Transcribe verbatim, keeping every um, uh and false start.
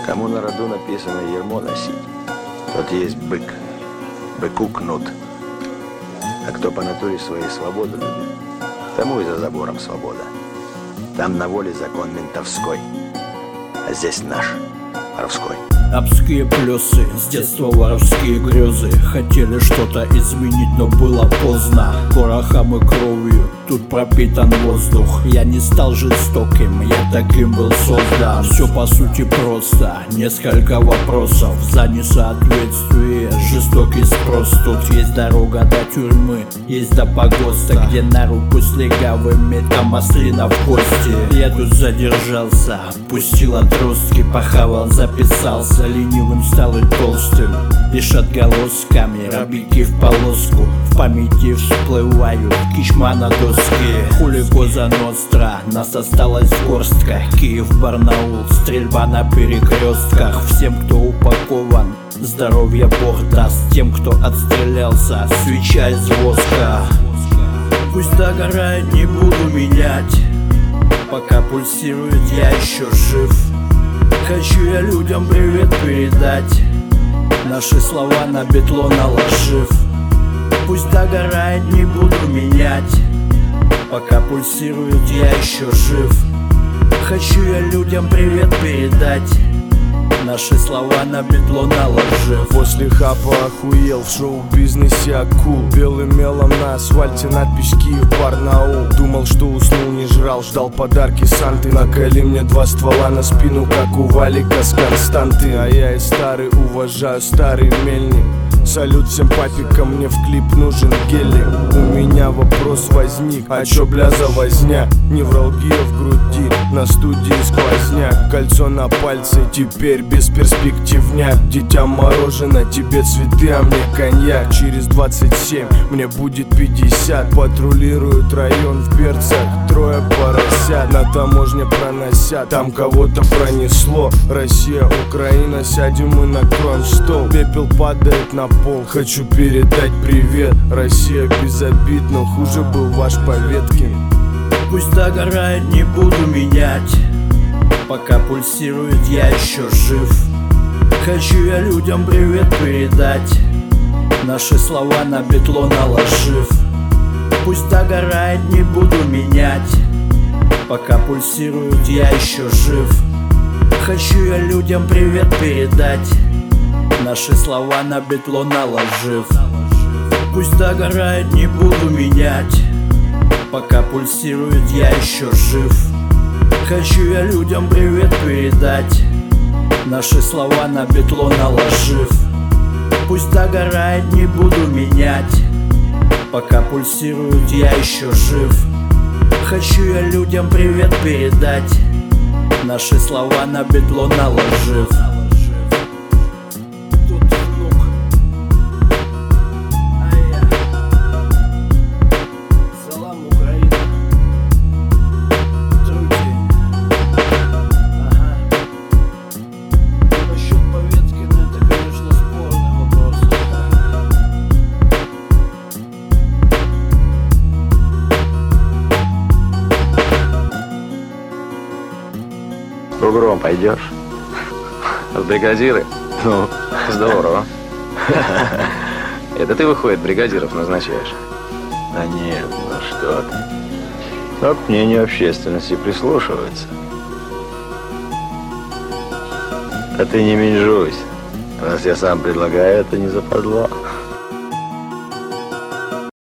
Кому на роду написано ермо носить, тот есть бык, быку кнут. А кто по натуре своей свободу любит, тому и за забором свобода. Там на воле закон ментовской, а здесь наш, воровской. Обские плюсы, с детства воровские грезы. Хотели что-то изменить, но было поздно. Порохом и кровью тут пропитан воздух. Я не стал жестоким, я таким был создан. Все по сути просто, несколько вопросов за несоответствие, жестокий спрос. Тут есть дорога до тюрьмы, есть до погоста, где на руку с легавыми там маслина в кости. Я тут задержался, пустил отростки, похавал, записался. Ленивым стал и толстым, лишь отголосками рабики в полоску. В памяти всплывают кишма на доске. Хули Коза Ностра, нас осталась горстка. Киев, Барнаул, стрельба на перекрестках. Всем, кто упакован, здоровье Бог даст. Тем, кто отстрелялся, свеча из воска. Пусть догорает, не буду менять. Пока пульсирует, я еще жив. Хочу я людям привет передать, наши слова на бетло наложив. Пусть догорает, не буду менять. Пока пульсирует, я еще жив. Хочу я людям привет передать, наши слова на бетло наложив. После хапа охуел, в шоу-бизнесе акул. Белым мелом на асфальте надпись Киев, Барнаул. Думал, что уснул, не жрал, ждал подарки Санты. Наколи мне два ствола на спину, как у Валика с Константы. А я и старый, уважаю старый мельник. Салют всем папикам, мне в клип нужен гелик. У меня вопрос возник, а чё бля за возня? Невралгия в груди, на студии сквозняк. Кольцо на пальце, теперь бесперспективняк. Дитя мороженое, тебе цветы, а мне коньяк. Через двадцать семь мне будет пятьдесят. Патрулируют район в берцах, трое поросят. На таможне проносят, там кого-то пронесло. Россия, Украина, сядем мы на кронстол. Пепел падает на пол, хочу передать привет. Россия безобидна, хуже был ваш Поветкин. Пусть догорает, не буду менять. Пока пульсирует, я еще жив. Хочу я людям привет передать, наши слова на бетло наложив. Пусть догорает, не буду менять. Пока пульсирует, я еще жив. Хочу я людям привет передать, наши слова на бетло наложив. Пусть догорает, не буду менять. Пока пульсирует, я еще жив. Хочу я людям привет передать, наши слова на бетло наложив. Пусть догорает, не буду менять. Пока пульсирует, я еще жив. Хочу я людям привет передать, наши слова на бетло наложив. Бугром пойдешь? В бригадиры? Ну, здорово. Это ты, выходит, бригадиров назначаешь? Да нет, ну что ты. Но к мнению общественности прислушиваются. А ты не менжуйся. Раз я сам предлагаю, это не западло.